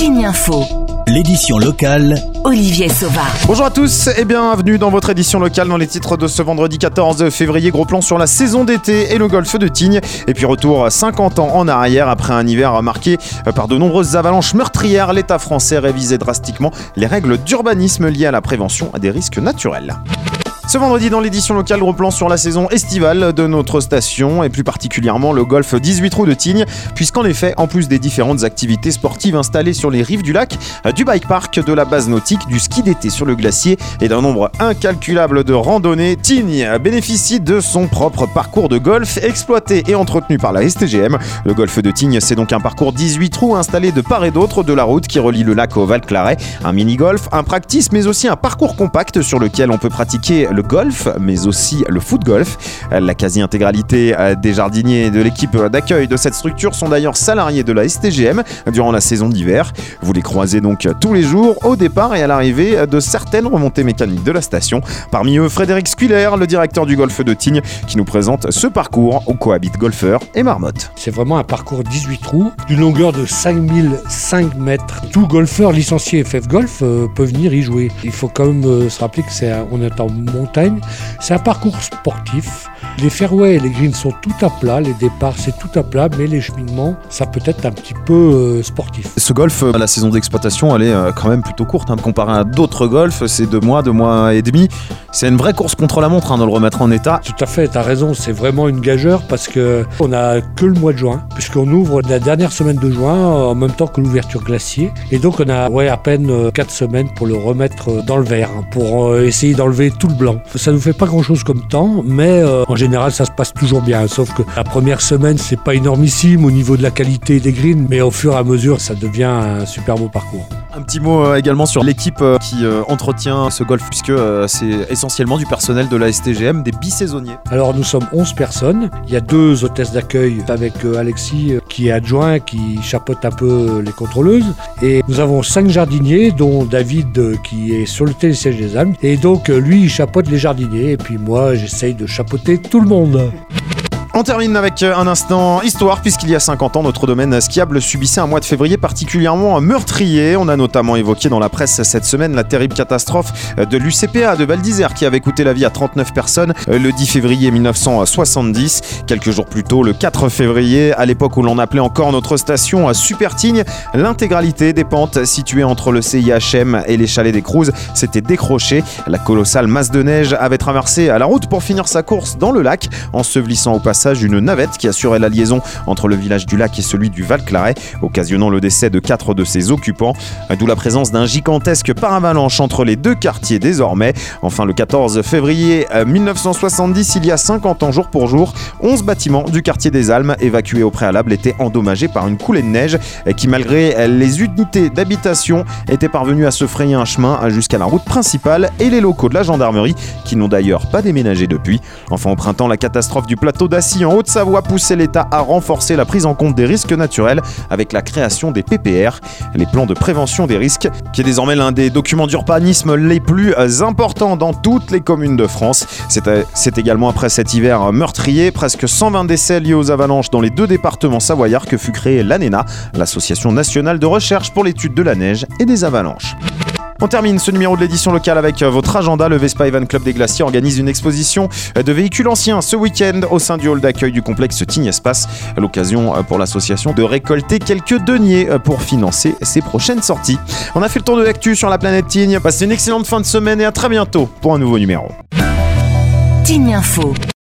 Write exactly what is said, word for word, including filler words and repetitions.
Tignes Info. L'édition locale, Olivier Sauva. Bonjour à tous et bienvenue dans votre édition locale. Dans les titres de ce vendredi quatorze février, gros plan sur la saison d'été et le golfe de Tignes. Et puis retour cinquante ans en arrière après un hiver marqué par de nombreuses avalanches meurtrières. L'État français révisait drastiquement les règles d'urbanisme liées à la prévention des risques naturels. Ce vendredi, dans l'édition locale, gros plan sur la saison estivale de notre station et plus particulièrement le golfe dix-huit trous de Tignes, puisqu'en effet, en plus des différentes activités sportives installées sur les rives du lac, du bike park, de la base nautique, du ski d'été sur le glacier et d'un nombre incalculable de randonnées, Tignes bénéficie de son propre parcours de golf exploité et entretenu par la S T G M. Le golfe de Tignes, c'est donc un parcours dix-huit trous installé de part et d'autre de la route qui relie le lac au Val-Claret, un mini-golf, un practice, mais aussi un parcours compact sur lequel on peut pratiquer le golf, mais aussi le foot-golf. La quasi-intégralité des jardiniers de l'équipe d'accueil de cette structure sont d'ailleurs salariés de la S T G M durant la saison d'hiver. Vous les croisez donc tous les jours au départ et à l'arrivée de certaines remontées mécaniques de la station. Parmi eux, Frédéric Sculer, le directeur du golfe de Tignes, qui nous présente ce parcours où cohabitent golfeurs et marmottes. C'est vraiment un parcours dix-huit trous, d'une longueur de cinq mille cinq mètres. Tout golfeur licencié F F Golf euh, peut venir y jouer. Il faut quand même euh, se rappeler que c'est un, on est en montagne. C'est un parcours sportif. Les fairways et les greens sont tout à plat, les départs c'est tout à plat, mais les cheminements, ça peut être un petit peu euh, sportif. Ce golf, euh, la saison d'exploitation, elle est euh, quand même plutôt courte, hein, comparé à d'autres golfs, c'est deux mois, deux mois et demi. C'est une vraie course contre la montre, hein, de le remettre en état. Tout à fait, tu as raison, c'est vraiment une gageure parce qu'on n'a que le mois de juin, puisqu'on ouvre la dernière semaine de juin en même temps que l'ouverture glacier. Et donc on a ouais, à peine quatre semaines pour le remettre dans le vert, hein, pour euh, essayer d'enlever tout le blanc. Ça nous fait pas grand chose comme temps, mais euh, en général ça se passe toujours bien, sauf que la première semaine c'est pas énormissime au niveau de la qualité des greens, mais au fur et à mesure ça devient un super beau parcours. Un petit mot euh, également sur l'équipe euh, qui euh, entretient ce golf, puisque euh, c'est essentiellement du personnel de la S T G M, des bisaisonniers. Alors nous sommes onze personnes, il y a deux hôtesses d'accueil avec euh, Alexis euh, qui est adjoint, qui chapeaute un peu euh, les contrôleuses, et nous avons cinq jardiniers dont David euh, qui est sur le télésiège des Alpes, et donc euh, lui il chapeaute les jardiniers et puis moi j'essaye de chapeauter tout le monde. On termine avec un instant histoire, puisqu'il y a cinquante ans, notre domaine skiable subissait un mois de février particulièrement meurtrier. On a notamment évoqué dans la presse cette semaine la terrible catastrophe de l'U C P A de Val d'Isère qui avait coûté la vie à trente-neuf personnes le dix février mille neuf cent soixante-dix. Quelques jours plus tôt, le quatre février, à l'époque où l'on appelait encore notre station Super Tignes, l'intégralité des pentes situées entre le C I H M et les chalets des Crous s'était décrochée. La colossale masse de neige avait traversé la route pour finir sa course dans le lac, ensevelissant au passage une navette qui assurait la liaison entre le village du lac et celui du Val-Claret, occasionnant le décès de quatre de ses occupants, d'où la présence d'un gigantesque paravalanche entre les deux quartiers désormais. Enfin, le quatorze février mille neuf cent soixante-dix, il y a cinquante ans jour pour jour, onze bâtiments du quartier des Almes évacués au préalable étaient endommagés par une coulée de neige qui, malgré les unités d'habitation, étaient parvenues à se frayer un chemin jusqu'à la route principale et les locaux de la gendarmerie qui n'ont d'ailleurs pas déménagé depuis. Enfin, au printemps, la catastrophe du plateau d'Assy en Haute-Savoie poussait l'État à renforcer la prise en compte des risques naturels avec la création des P P R, les plans de prévention des risques, qui est désormais l'un des documents d'urbanisme les plus importants dans toutes les communes de France. C'est, c'est également après cet hiver meurtrier, presque cent vingt décès liés aux avalanches dans les deux départements savoyards que fut créée l'ANENA, l'Association nationale de recherche pour l'étude de la neige et des avalanches. On termine ce numéro de l'édition locale avec votre agenda. Le Vespa Event Club des Glaciers organise une exposition de véhicules anciens ce week-end au sein du hall d'accueil du complexe Tignes Espace. L'occasion pour l'association de récolter quelques deniers pour financer ses prochaines sorties. On a fait le tour de l'actu sur la planète Tignes. Passez une excellente fin de semaine et à très bientôt pour un nouveau numéro. Tignes Info.